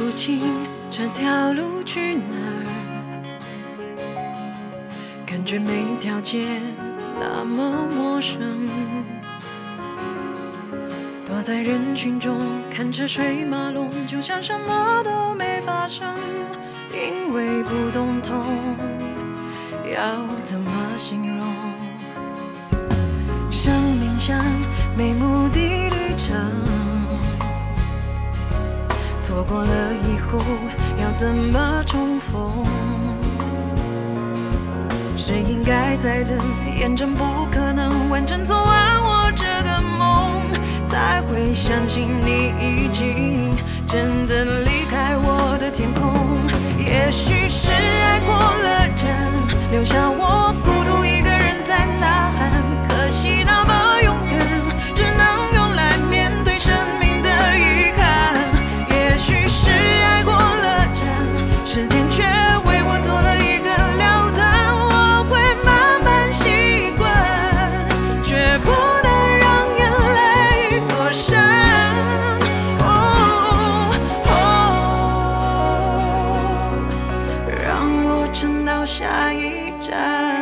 不清这条路去哪儿，感觉每条街那么陌生。躲在人群中看车水马龙，就像什么都没发生，因为不懂痛，要怎么形容？生命像没目的旅程，错过了以后要怎么重逢？是应该在等，验证不可能完成昨晚我这个梦，才会相信你已经真的离开我的天空。也许是爱过了真，留下我孤独一个人在呐喊，可惜那么勇敢，只能用来面对生命的遗憾。也许是爱过了真，时间却为我做了一个了断，我会慢慢习惯，却不能让眼泪过深。让我撑到下一站。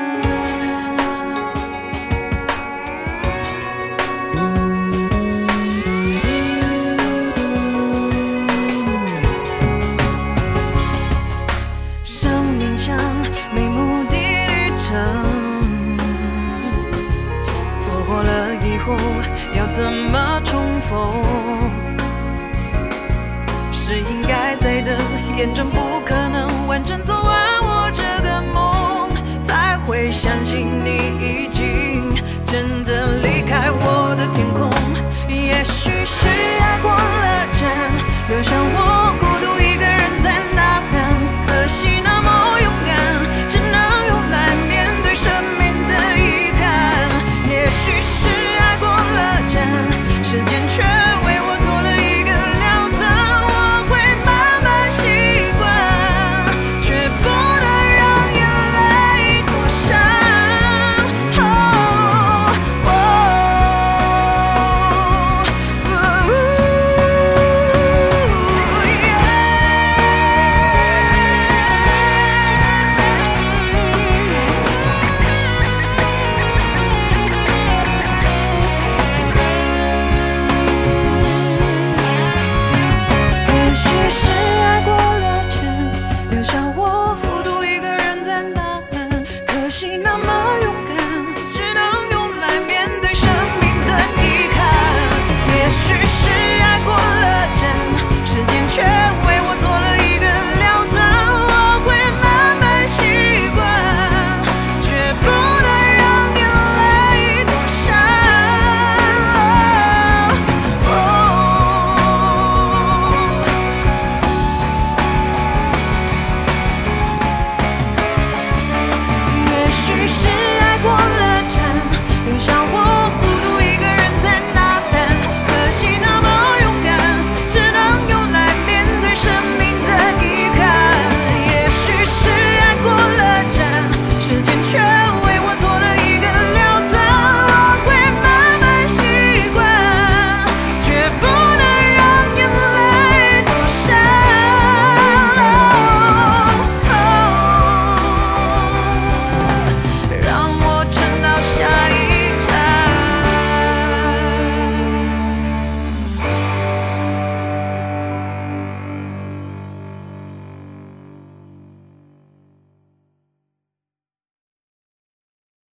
生命像没目的旅程，错过了以后要怎么重逢？是应该在等，验证不可能完成昨晚我这个梦，才会相信你已经